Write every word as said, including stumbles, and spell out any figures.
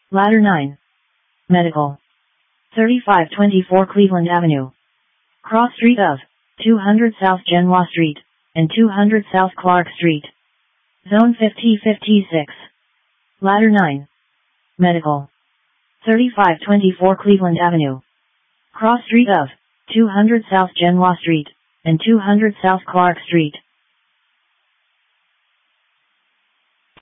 Ladder nine. Medical. thirty-five twenty-four Cleveland Avenue. Cross street of two hundred South Genoa Street and two hundred South Clark Street. Zone fifty fifty-six. Ladder nine. Medical. thirty-five twenty-four Cleveland Avenue. Cross street of two hundred South Genoa Street and two hundred South Clark Street.